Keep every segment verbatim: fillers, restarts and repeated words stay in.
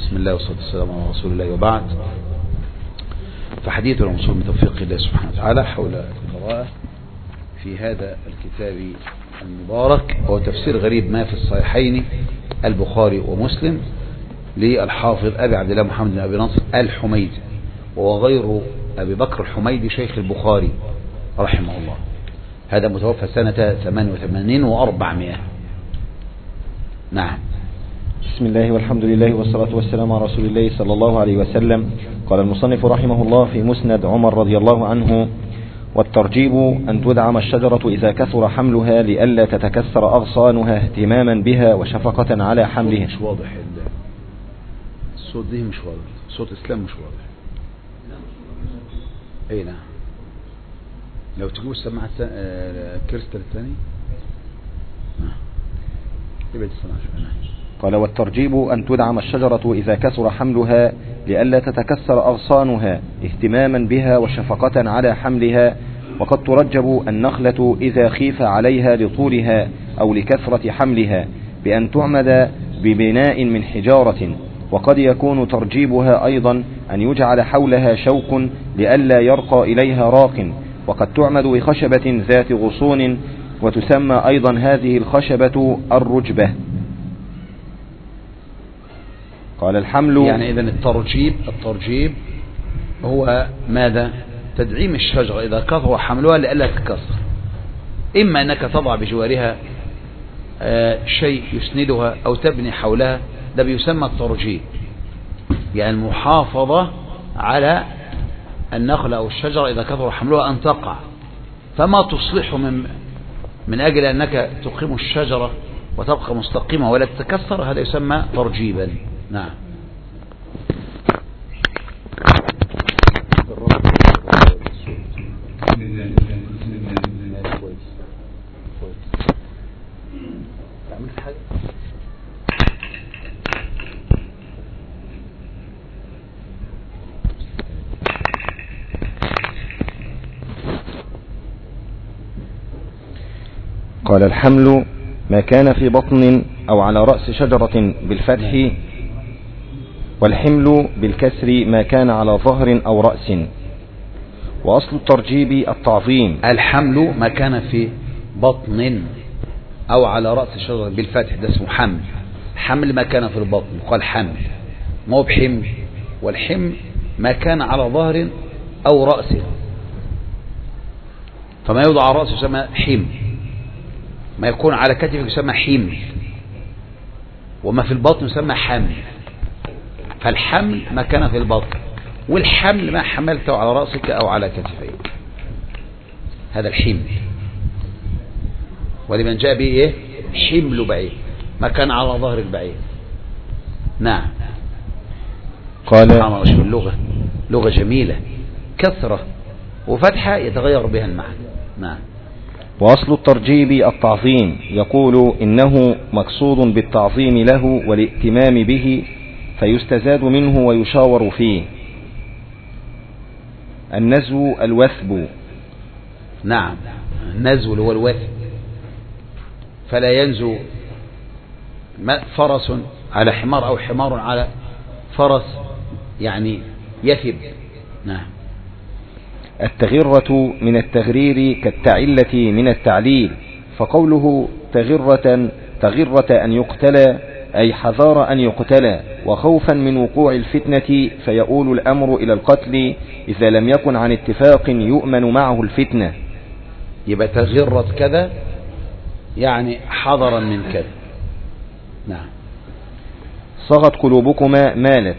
بسم الله والصلاة والسلام على رسول الله وبعد. فحديث الوصول من توفيق الله سبحانه وتعالى حول القراءة في هذا الكتاب المبارك، هو تفسير غريب ما في الصحيحين البخاري ومسلم للحافظ أبي عبد الله محمد بن أبي نصر الحميدي، وهو غير أبي بكر الحميدي شيخ البخاري رحمه الله. هذا متوفى سنة ثمانية وثمانين وأربعمائة. نعم. بسم الله والحمد لله والصلاة والسلام على رسول الله صلى الله عليه وسلم. قال المصنف رحمه الله في مسند عمر رضي الله عنه: والترجيب أن تدعم الشجرة إذا كثر حملها لئلا تتكسر أغصانها اهتماما بها وشفقة على حملها. مش واضح الصوت، دي مش واضح، صوت إسلام مش واضح. اي نعم. لو تجيبوا السماعة كريستال الثاني يبقى السماعة. قال: والترجيب أن تدعم الشجرة إذا كثر حملها لئلا تتكسر أغصانها اهتماما بها وشفقة على حملها، وقد ترجب النخلة إذا خيف عليها لطولها أو لكثرة حملها بأن تعمد ببناء من حجارة، وقد يكون ترجيبها أيضا أن يجعل حولها شوك لئلا يرقى إليها راق، وقد تعمد بخشبة ذات غصون، وتسمى أيضا هذه الخشبة الرجبة. قال: الحمل يعني إذن الترجيب الترجيب هو ماذا؟ تدعيم الشجرة إذا كثر حملها لئلا تتكسر، إما أنك تضع بجوارها شيء يسندها أو تبني حولها، ده بيسمى الترجيب، يعني المحافظة على النخلة أو الشجرة إذا كثر حملها أن تقع، فما تصلح من من أجل أنك تقيم الشجرة وتبقى مستقيمة ولا تتكسر، هذا يسمى ترجيبا. نعم. قال: الحمل ما كان في بطن أو على رأس شجرة بالفتح، والحمل بالكسر ما كان على ظهر أو رأس. وأصل الترجيب التعظيم. الحمل ما كان في بطن أو على رأس شجرة بالفتح، ده اسمه حمل. حمل ما كان في البطن يقال حمل، ما هو بحمل. والحمل ما كان على ظهر أو رأس، فما يوضع على رأسه يسمى حمل، ما يكون على كتفه يسمى حمل، وما في البطن يسمى حمل. فالحمل ما كان في البطن، والحمل ما حملته على رأسك أو على كتفيك، هذا الحمل. ولمن جاء به إيه؟ حمل بعير، ما كان على ظهر البعير. نعم. قال: اللغة لغة جميلة، كثرة وفتحة يتغير بها المعنى. نعم. وأصل الترجيب التعظيم، يقول إنه مقصود بالتعظيم له والائتمام به، فيستزاد منه ويشاور فيه. النزو الوثب. نعم، النزو هو الوثب، فلا ينزو فرس على حمار أو حمار على فرس، يعني يثب. نعم. التغرة من التغرير كالتعلة من التعليل، فقوله تغرة تغرة أن يقتل أي حذار أن يقتل، وخوفا من وقوع الفتنة فيؤول الأمر إلى القتل إذا لم يكن عن اتفاق يؤمن معه الفتنة. يبقى تغرة كذا يعني حذرا من كذا. نعم. صغت قلوبكما مالت.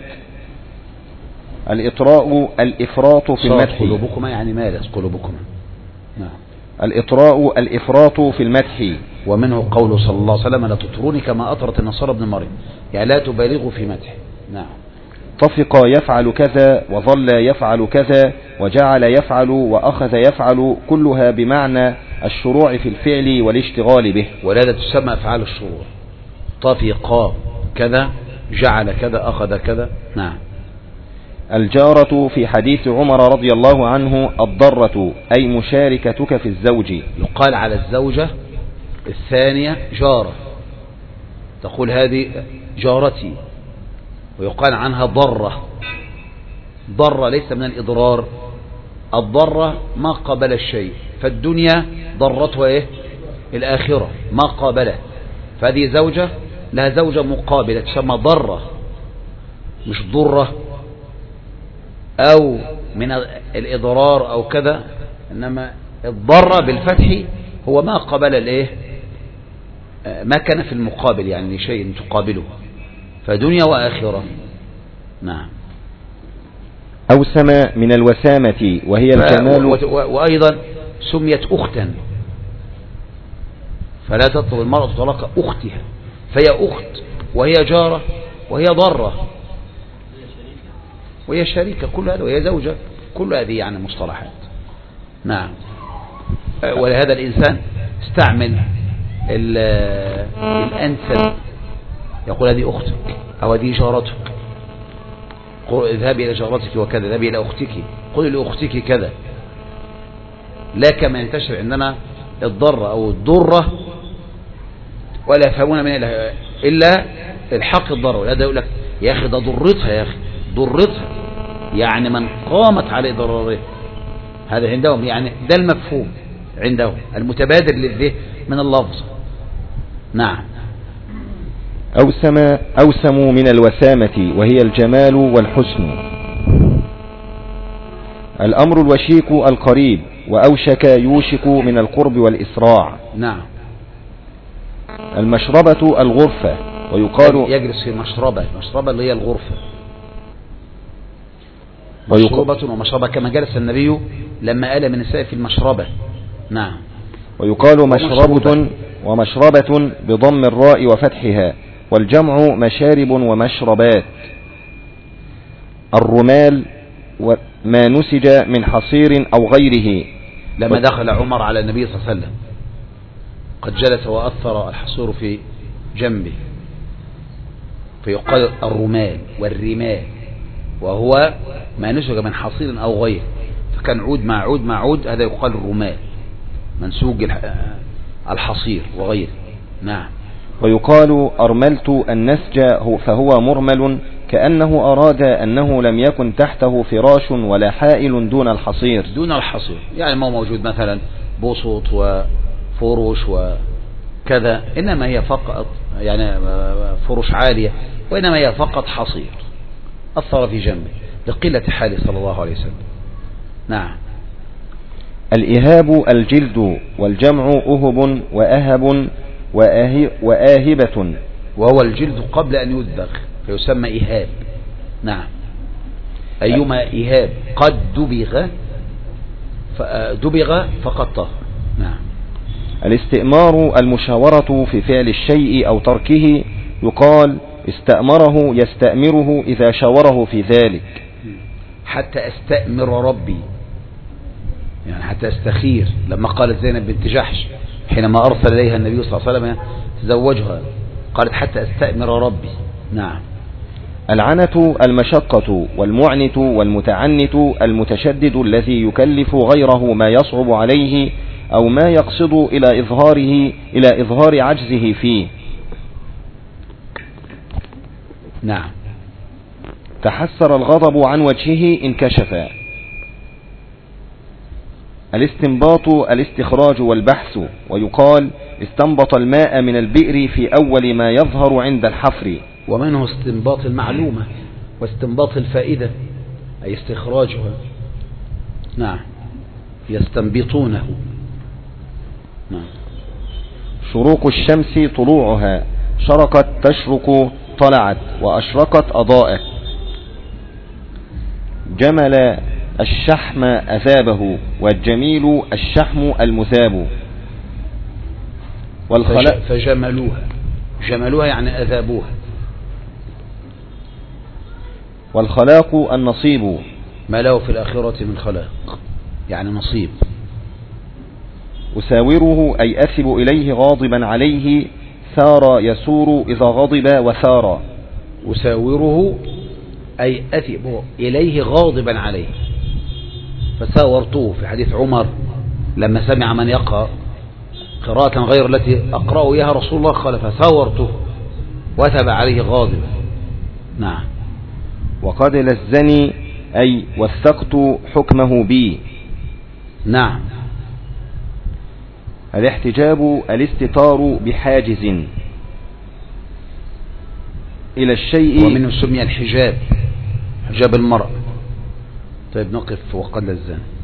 الإطراء الإفراط في المدح. صغت قلوبكما يعني مالت قلوبكما. نعم. الإطراء الإفراط في المدح. ومنه قوله صلى الله عليه وسلم: لا تطروني كما أطرت النصارى ابن مريم، يعني لا تبالغوا في مدح. نعم. طفق يفعل كذا، وظل يفعل كذا، وجعل يفعل، وأخذ يفعل، كلها بمعنى الشروع في الفعل والاشتغال به، ولا تسمى أفعال الشروع. طفق كذا، جعل كذا، أخذ كذا. نعم. الجارة في حديث عمر رضي الله عنه الضرة، أي مشاركتك في الزوج. يقال على الزوجة الثانية جارة، تقول هذه جارتي، ويقال عنها ضرة. ضرة ليس من الإضرار، الضرة ما قابل الشيء، فالدنيا ضرتها إيه؟ الآخرة ما قابله، فهذه زوجة لها زوجة مقابلة تسمى ضرة مش ضرة، أو من الإضرار أو كذا، إنما الضرة بالفتح هو ما قابل الإيه؟ ما كان في المقابل، يعني شيء تقابله، فدنيا وآخرة. نعم. أوسم من الوسامة وهي الجمال، وأيضا سميت أختا، فلا تطلب المرأة طلاق أختها، فهي أخت وهي جارة وهي ضرة وهي شريكة، كل هذا، وهي زوجة، كل هذه يعني مصطلحات. نعم. ولهذا الإنسان استعمل الأنسب، يقول هذه أختك أو هذه جارتك، اذهبي إلى جارتك وكذا، اذهبي إلى أختك، قل لأختك كذا، لا كما ينتشر عندنا الضرة أو الضرة، ولا يفهمون من إلا الحق الضرة. ولهذا يقول لك يا أخي ده ضرتها، يا أخي ضرتها، يعني من قامت على ضرره، هذا عندهم يعني ده المفهوم عندهم المتبادر للذهن من اللفظ. نعم. أوسم أوسم من الوسامة وهي الجمال والحسن. الأمر الوشيك القريب، وأوشك يوشك من القرب والإسراع. نعم. المشربة الغرفة، ويقال يجلس في مشربة، مشربة اللي هي الغرفة، مشربة ومشربة، كما جلس النبي لما آل من النساء في المشربة. نعم. ويقال مشربة ومشربة بضم الراء وفتحها، والجمع مشارب ومشربات. الرمال ما نسج من حصير أو غيره. لما دخل عمر على النبي صلى الله عليه وسلم قد جلس وأثر الحصير في جنبه، فيقال الرمال والرمال، وهو ما نسج من حصير أو غيره، فكان عود مع عود مع عود، هذا يقال الرمال، منسوج الحصير وغيره. نعم. ويقال أرملت النسج فهو مرمل، كأنه أراد أنه لم يكن تحته فراش ولا حائل دون الحصير. دون الحصير يعني ما موجود مثلا بسط وفروش وكذا، إنما هي فقط يعني فروش عالية، وإنما هي فقط حصير أثر في جنبه لقلة حاله صلى الله عليه وسلم. نعم. الإهاب الجلد، والجمع أهب وأهب وآهبة، وهو الجلد قبل أن يدبغ فيسمى إهاب. نعم. أيما إهاب قد دبغ دبغ فقد طهر. نعم. الاستئمار المشاورة في فعل الشيء أو تركه، يقال استأمره يستأمره إذا شاوره في ذلك. حتى أستأمر ربي، يعني حتى أستخير، لما قالت زينب بنت جحش حينما أرسل إليها النبي صلى الله عليه وسلم تزوجها، قالت حتى أستأمر ربي. نعم. العنة المشقة، والمعنت والمتعنت المتشدد الذي يكلف غيره ما يصعب عليه أو ما يقصد إلى إظهاره إلى إظهار عجزه فيه. نعم. تحسر الغضب عن وجهه انكشف. الاستنباط الاستخراج والبحث، ويقال استنبط الماء من البئر في أول ما يظهر عند الحفر. ومنه استنباط المعلومة واستنباط الفائدة، أي استخراجها. نعم. يستنبطونه. نعم. شروق الشمس طلوعها، شرقت تشرق طلعت، وأشرقت أضاءت. جمل الشحم أذابه، والجميل الشحم المذاب. والخلاق فجملوها، جملوها يعني أذابوها. والخلاق النصيب، ما له في الآخرة من خلاق، يعني نصيب. أساوره أي أثب إليه غاضبا عليه، ثار يسور إذا غضب وثار. أساوره أي أثب إليه غاضبا عليه، فساورته في حديث عمر لما سمع من يقرأ قراءة غير التي أقرأ إياها رسول الله قال فساورته وثب عليه غاضبا. نعم. وقد لزني أي وثقت حكمه بي. نعم. الاحتجاب الاستتار بحاجز إلى الشيء، ومنه سمي الحجاب حجاب المرء. طيب نقف وقد لزني.